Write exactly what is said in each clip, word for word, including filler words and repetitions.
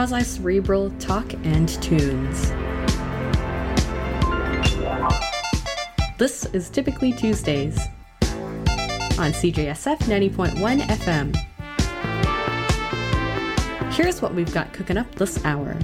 quasi-cerebral talk and tunes. This is Typically Tuesdays on C J S F ninety point one F M. Here's what we've got cooking up this hour.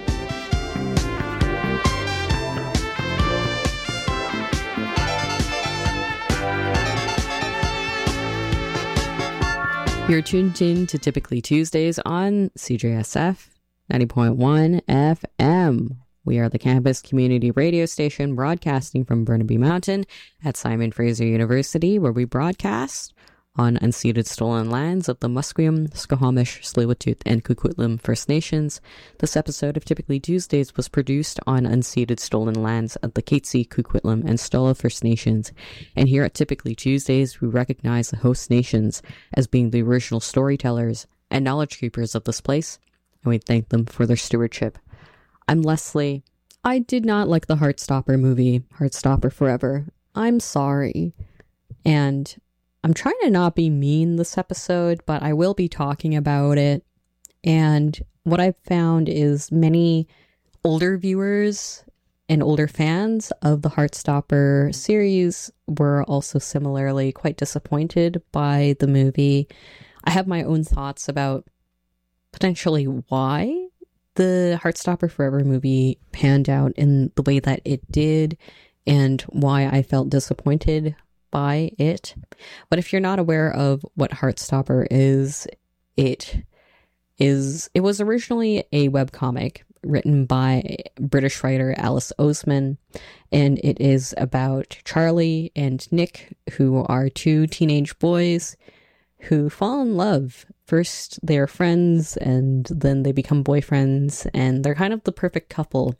You're tuned in to Typically Tuesdays on C J S F ninety point one F M. We are the campus community radio station broadcasting from Burnaby Mountain at Simon Fraser University, where we broadcast on unceded stolen lands of the Musqueam, Squamish, Tsleil-Waututh, and Coquitlam First Nations. This episode of Typically Tuesdays was produced on unceded stolen lands of the Katzie, Coquitlam, and Stolla First Nations. And here at Typically Tuesdays, we recognize the host nations as being the original storytellers and knowledge keepers of this place, and we thank them for their stewardship. I'm Leslie. I did not like the Heartstopper movie, Heartstopper Forever. I'm sorry. And I'm trying to not be mean this episode, but I will be talking about it. And what I've found is many older viewers and older fans of the Heartstopper series were also similarly quite disappointed by the movie. I have my own thoughts about potentially why the Heartstopper Forever movie panned out in the way that it did and why I felt disappointed by it. But if you're not aware of what Heartstopper is, it is it was originally a webcomic written by British writer Alice Oseman, and it is about Charlie and Nick, who are two teenage boys who fall in love. First they're friends and then they become boyfriends, and they're kind of the perfect couple.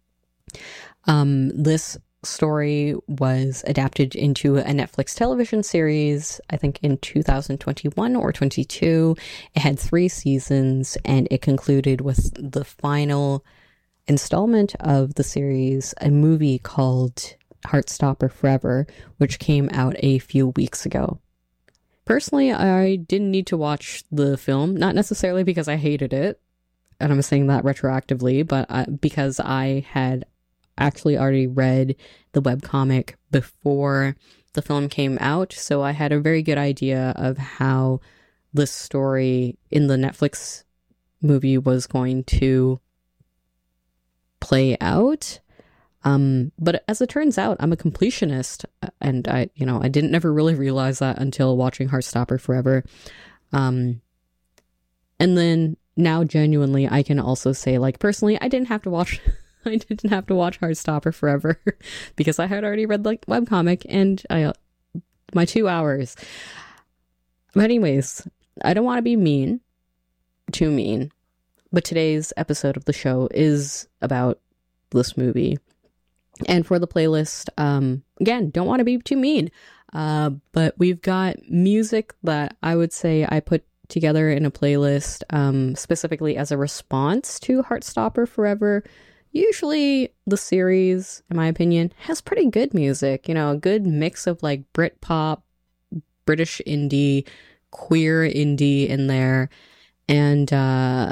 Um, this story was adapted into a Netflix television series, I think in two thousand twenty-one or twenty-two. It had three seasons, and it concluded with the final installment of the series, a movie called Heartstopper Forever, which came out a few weeks ago. Personally, I didn't need to watch the film, not necessarily because I hated it, and I'm saying that retroactively, but I, because I had actually already read the webcomic before the film came out, so I had a very good idea of how this story in the Netflix movie was going to play out. Um, but as it turns out, I'm a completionist, and I, you know, I didn't ever really realize that until watching Heartstopper Forever. Um, and then now genuinely, I can also say, like, personally, I didn't have to watch, I didn't have to watch Heartstopper Forever because I had already read the webcomic and I, my two hours. But anyways, I don't want to be mean, too mean, but today's episode of the show is about this movie. And for the playlist, um, again, don't want to be too mean, uh, but we've got music that I would say I put together in a playlist um, specifically as a response to Heartstopper Forever. Usually the series, in my opinion, has pretty good music, you know, a good mix of like Britpop, British indie, queer indie in there. And uh,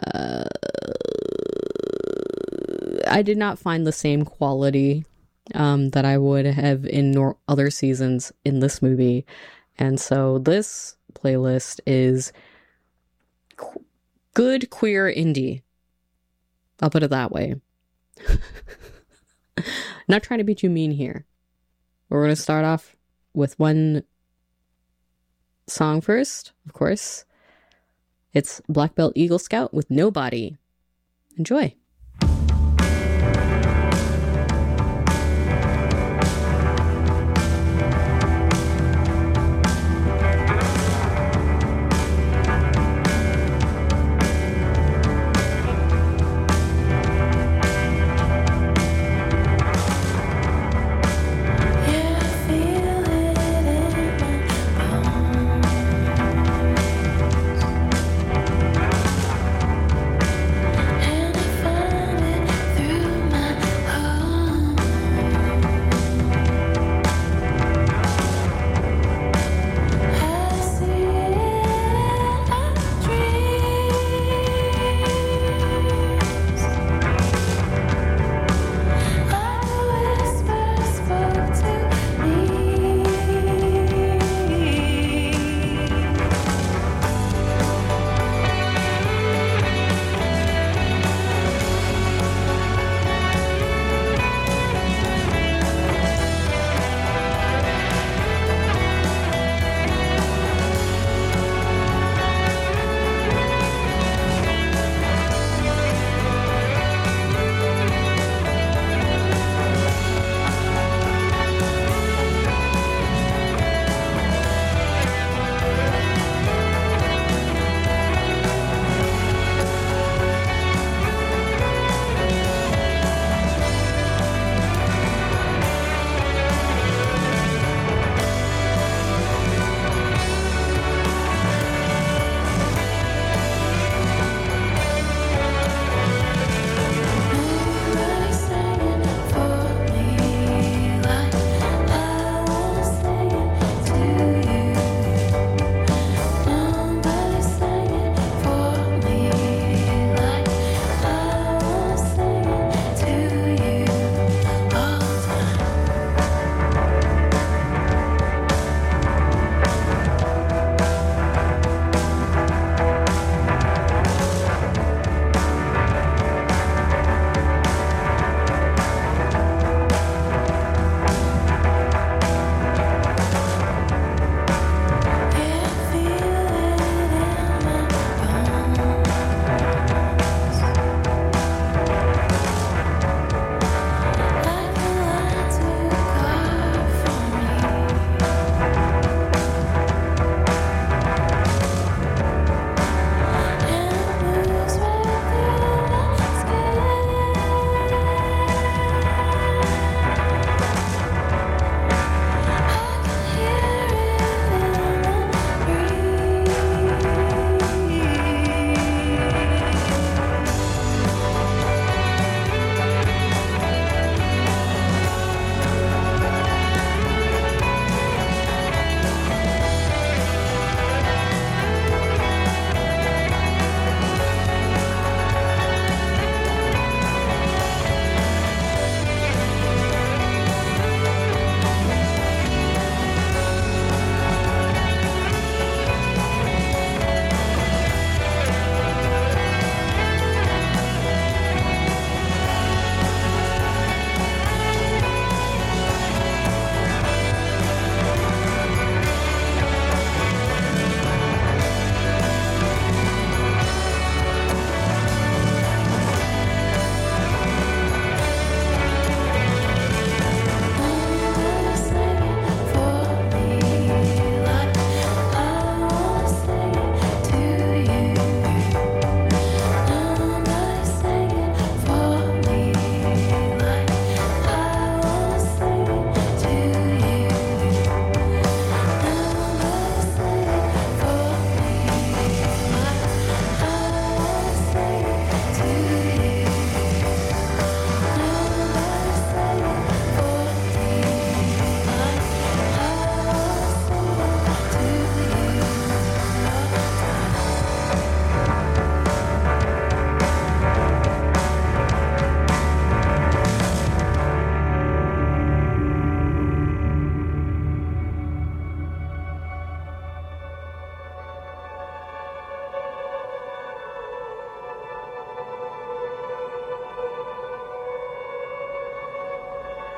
I did not find the same quality um, that I would have in nor- other seasons in this movie. And so this playlist is qu- good queer indie. I'll put it that way. Not trying to be too mean here. We're going to start off with one song first, of course. It's Black Belt Eagle Scout with Nobody. Enjoy. If I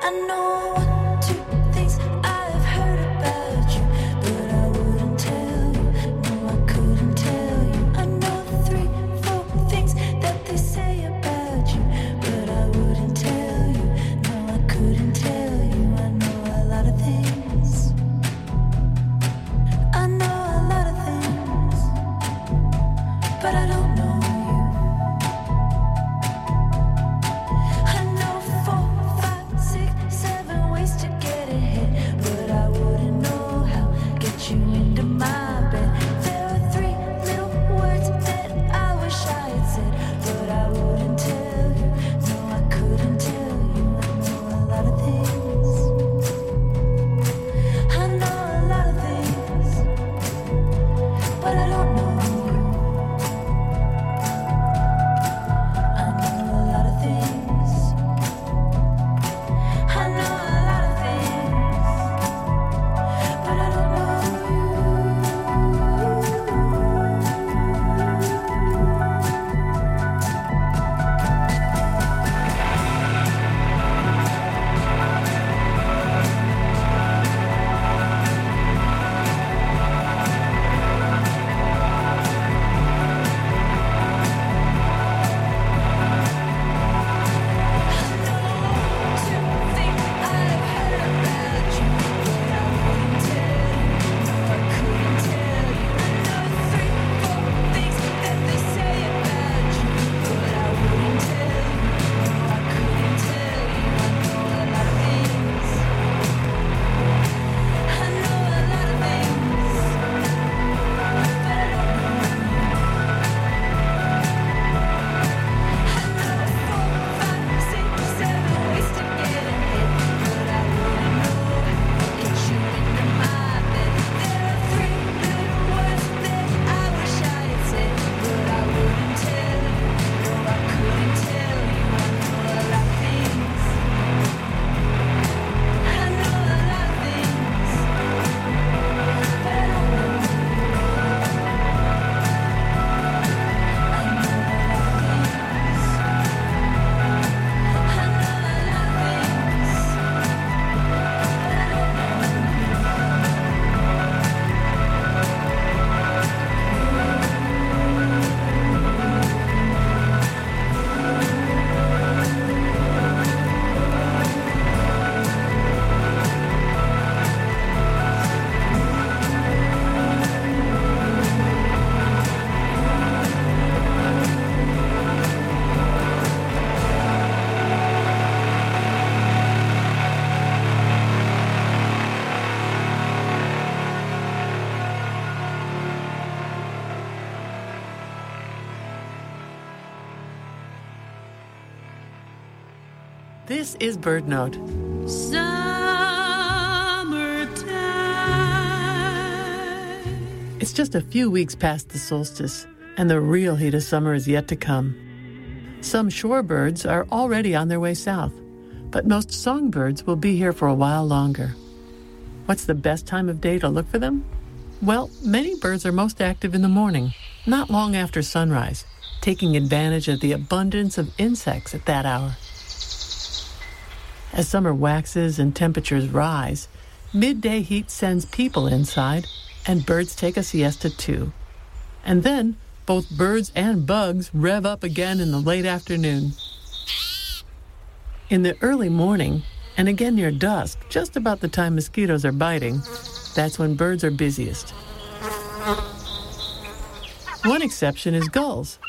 This is Bird Note. Summertime. It's just a few weeks past the solstice, and the real heat of summer is yet to come. Some shorebirds are already on their way south, but most songbirds will be here for a while longer. What's the best time of day to look for them? Well, many birds are most active in the morning, not long after sunrise, taking advantage of the abundance of insects at that hour. As summer waxes and temperatures rise, midday heat sends people inside, and birds take a siesta too. And then, both birds and bugs rev up again in the late afternoon. In the early morning, and again near dusk, just about the time mosquitoes are biting, that's when birds are busiest. One exception is gulls.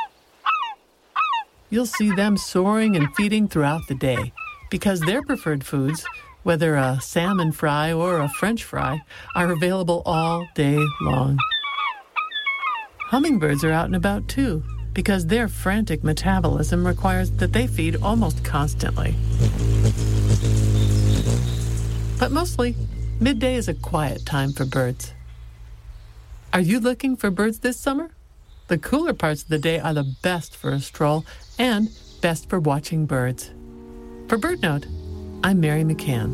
You'll see them soaring and feeding throughout the day, because their preferred foods, whether a salmon fry or a French fry, are available all day long. Hummingbirds are out and about too, because their frantic metabolism requires that they feed almost constantly. But mostly, midday is a quiet time for birds. Are you looking for birds this summer? The cooler parts of the day are the best for a stroll and best for watching birds. For Bird Note, I'm Mary McCann.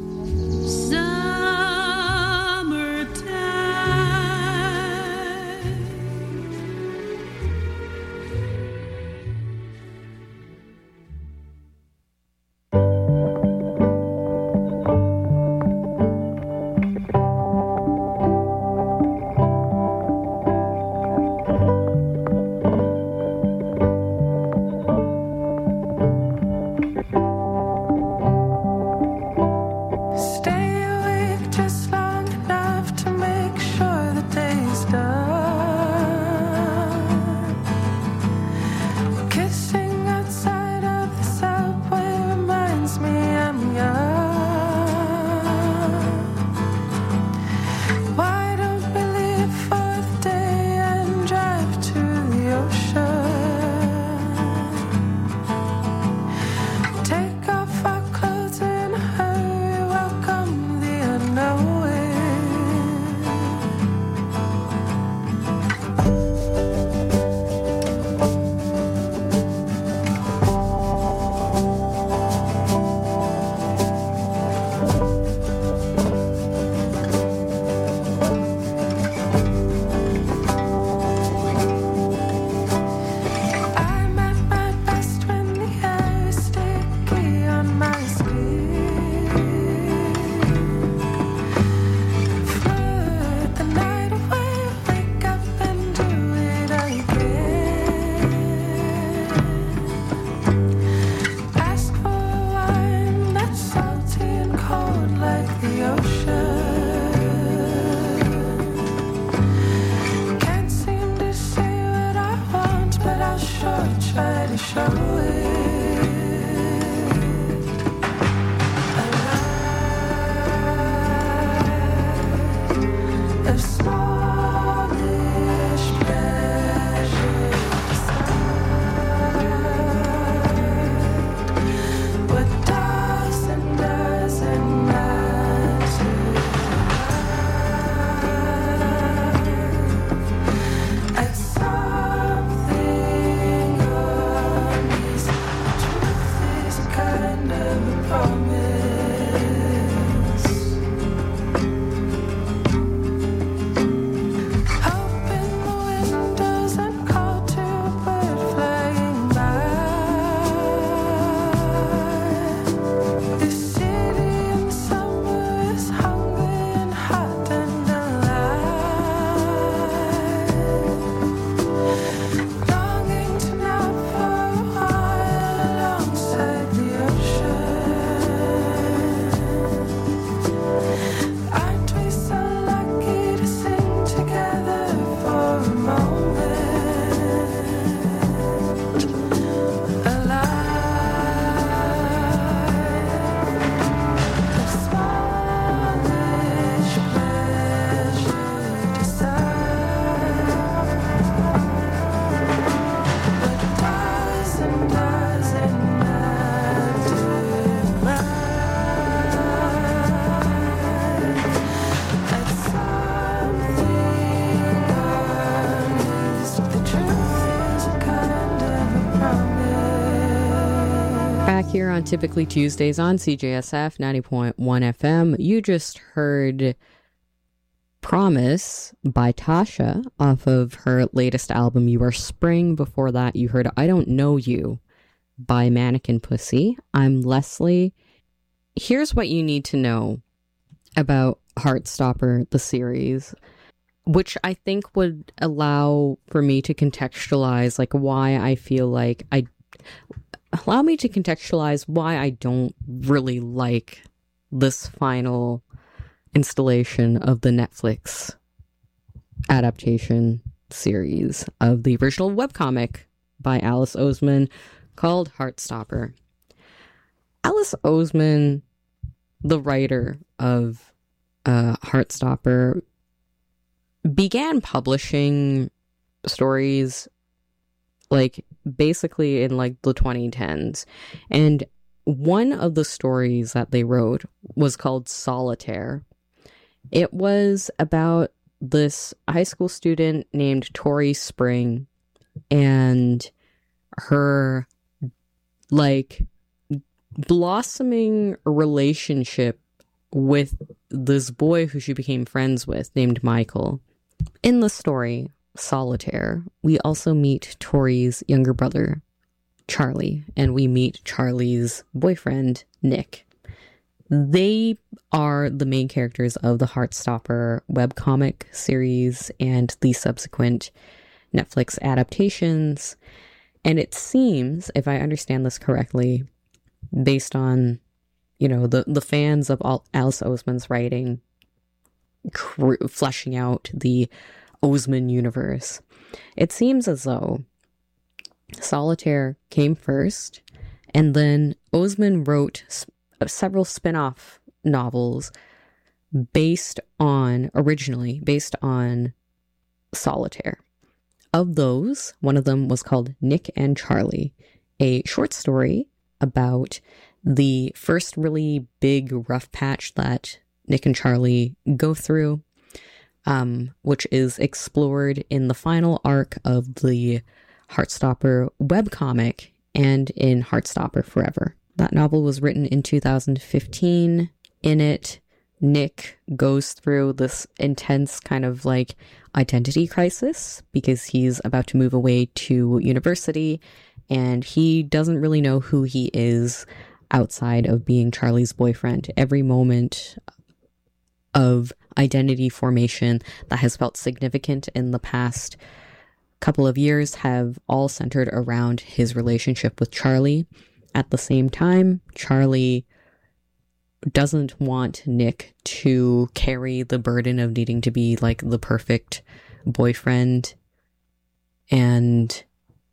Back here on Typically Tuesdays on C J S F ninety point one F M, you just heard Promise by Tasha off of her latest album, You Are Spring. Before that, you heard I Don't Know You by Mannequin Pussy. I'm Leslie. Here's what you need to know about Heartstopper, the series, which I think would allow for me to contextualize like why I feel like I allow me to contextualize why I don't really like this final installation of the Netflix adaptation series of the original webcomic by Alice Oseman called Heartstopper. Alice Oseman, the writer of uh, Heartstopper, began publishing stories like basically in like the twenty tens, and one of the stories that they wrote was called Solitaire. It was about this high school student named Tori Spring and her like blossoming relationship with this boy who she became friends with named Michael. In the story Solitaire, we also meet Tori's younger brother, Charlie, and we meet Charlie's boyfriend, Nick. They are the main characters of the Heartstopper webcomic series and the subsequent Netflix adaptations. And it seems, if I understand this correctly, based on, you know, the, the fans of all Alice Oseman's writing, cr- fleshing out the Oseman universe, it seems as though Solitaire came first, and then Oseman wrote s- several spin-off novels based on, originally based on Solitaire. Of those, one of them was called Nick and Charlie, a short story about the first really big rough patch that Nick and Charlie go through, um, which is explored in the final arc of the Heartstopper webcomic and in Heartstopper Forever. That novel was written in two thousand fifteen. In it, Nick goes through this intense kind of like identity crisis because he's about to move away to university and he doesn't really know who he is outside of being Charlie's boyfriend. Every moment of identity formation that has felt significant in the past couple of years have all centered around his relationship with Charlie. At the same time, Charlie doesn't want Nick to carry the burden of needing to be like the perfect boyfriend and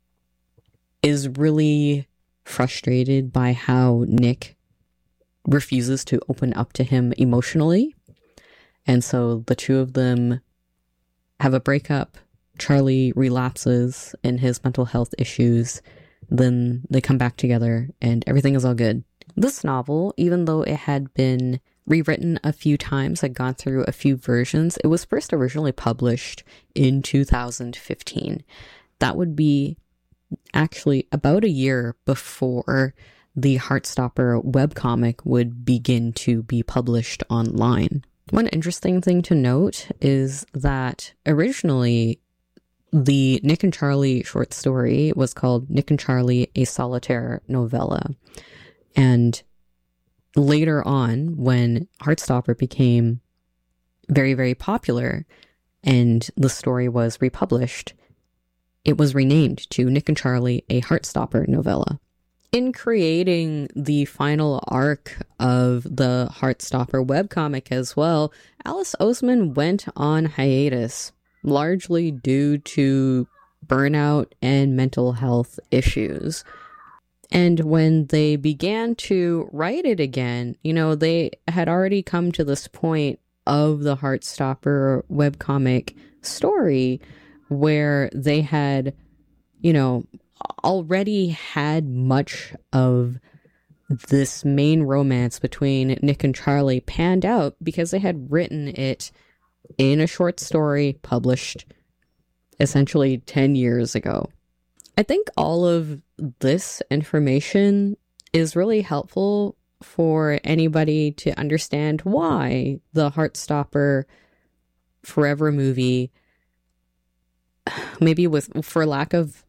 is really frustrated by how Nick refuses to open up to him emotionally. And so the two of them have a breakup. Charlie relapses in his mental health issues. Then they come back together and everything is all good. This novel, even though it had been rewritten a few times, had gone through a few versions, it was first originally published in two thousand fifteen. That would be actually about a year before the Heartstopper webcomic would begin to be published online. One interesting thing to note is that originally the Nick and Charlie short story was called Nick and Charlie, a Solitaire Novella. And later on, when Heartstopper became very, very popular and the story was republished, it was renamed to Nick and Charlie, a Heartstopper Novella. In creating the final arc of the Heartstopper webcomic as well, Alice Oseman went on hiatus, largely due to burnout and mental health issues. And when they began to write it again, you know, they had already come to this point of the Heartstopper webcomic story where they had, you know, already had much of this main romance between Nick and Charlie panned out because they had written it in a short story published essentially ten years ago. I think all of this information is really helpful for anybody to understand why the Heartstopper Forever movie, maybe with for lack of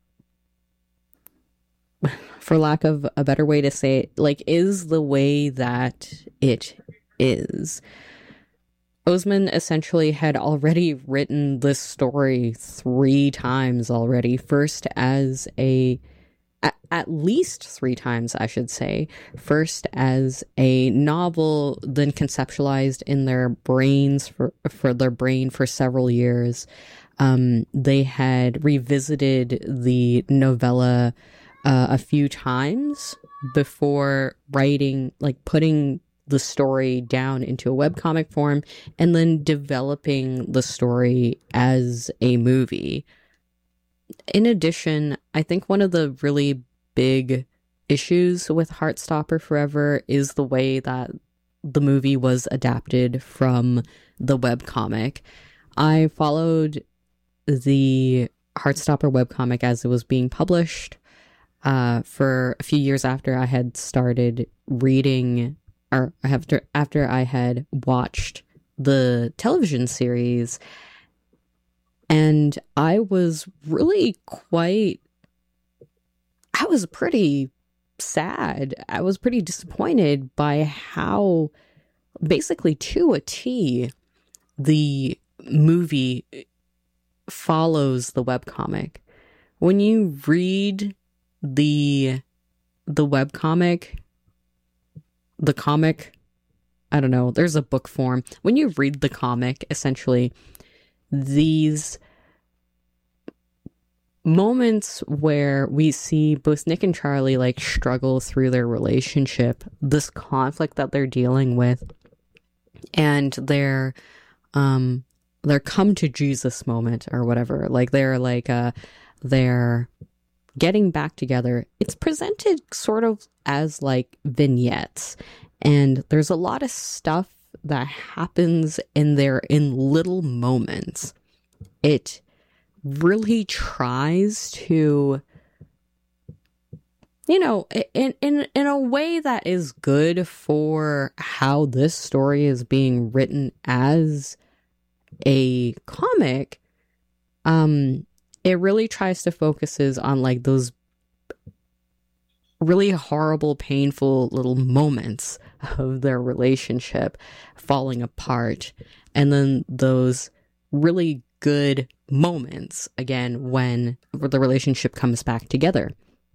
for lack of a better way to say it, like, is the way that it is. Ousmane essentially had already written this story three times already. First as a, at, at least three times, I should say. First as a novel, then conceptualized in their brains for, for their brain for several years. Um, they had revisited the novella uh, a few times before writing, like putting the story down into a webcomic form, and then developing the story as a movie. In addition, I think one of the really big issues with Heartstopper Forever is the way that the movie was adapted from the webcomic. I followed the Heartstopper webcomic as it was being published uh, for a few years after I had started reading or after after I had watched the television series, and I was really quite, I was pretty sad. I was pretty disappointed by how, basically to a T, the movie follows the webcomic. When you read the the webcomic, the comic, I don't know, there's a book form. When you read the comic, essentially, these moments where we see both Nick and Charlie like struggle through their relationship, this conflict that they're dealing with, and their um their come to Jesus moment or whatever, like they're like uh they're getting back together, it's presented sort of as like vignettes, and there's a lot of stuff that happens in there in little moments. It really tries to, you know, in in in a way that is good for how this story is being written as a comic. Um It really tries to focuses on like those really horrible, painful little moments of their relationship falling apart. And then those really good moments, again, when the relationship comes back together.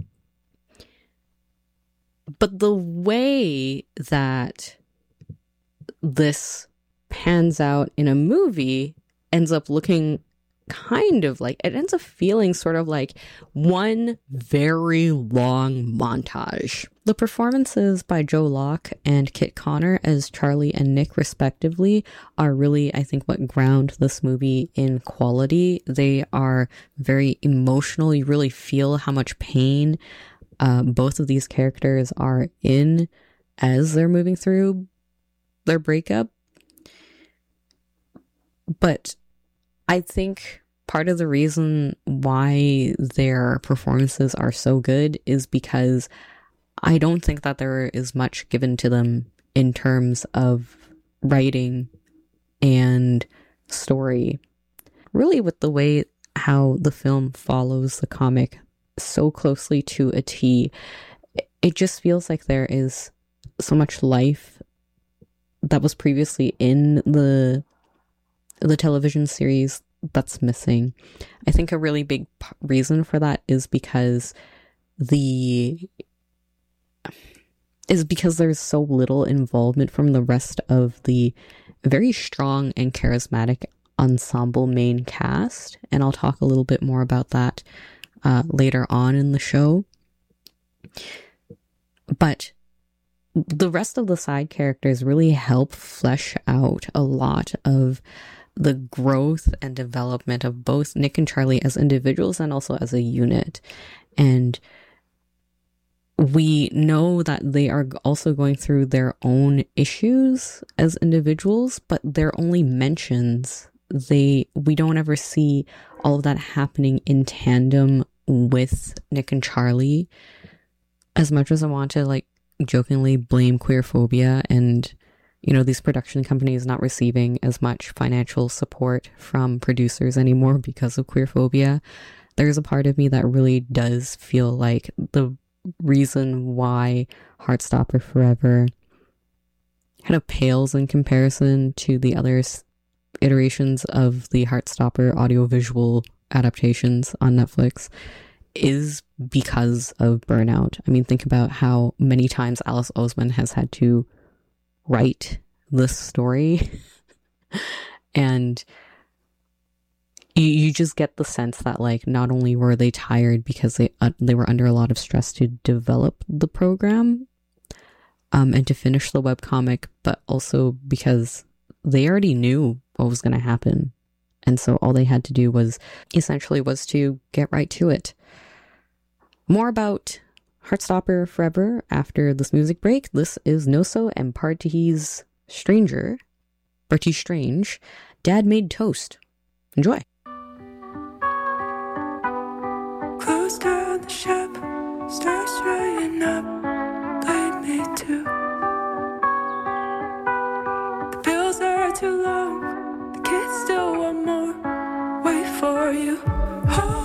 But the way that this pans out in a movie ends up looking kind of like, it ends up feeling sort of like one very long montage. The performances by Joe Locke and Kit Connor as Charlie and Nick respectively are really, I think, what ground this movie in quality. They are very emotional. You really feel how much pain uh, both of these characters are in as they're moving through their breakup. But I think part of the reason why their performances are so good is because I don't think that there is much given to them in terms of writing and story. Really, with the way how the film follows the comic so closely to a T, it just feels like there is so much life that was previously in the the television series that's missing. I think a really big p- reason for that is because the is because there's so little involvement from the rest of the very strong and charismatic ensemble main cast, and I'll talk a little bit more about that uh, later on in the show. But the rest of the side characters really help flesh out a lot of the growth and development of both Nick and Charlie as individuals and also as a unit. And we know that they are also going through their own issues as individuals, but they're only mentions. They we don't ever see all of that happening in tandem with Nick and Charlie. as much as I want to like jokingly blame queerphobia and, you know, these production companies not receiving as much financial support from producers anymore because of queerphobia, there's a part of me that really does feel like the reason why Heartstopper Forever kind of pales in comparison to the other iterations of the Heartstopper audiovisual adaptations on Netflix is because of burnout. I mean, think about how many times Alice Oseman has had to write this story and you, you just get the sense that like not only were they tired because they uh, they were under a lot of stress to develop the program um, and to finish the webcomic, but also because they already knew what was going to happen. And so all they had to do was essentially was to get right to it. More about Heartstopper Forever after this music break. This is Noso and Party's Stranger. Party Strange. Dad Made Toast. Enjoy. Close down the shop, start drying up, blame me too. The bills are too long, the kids still want more, wait for you. Oh.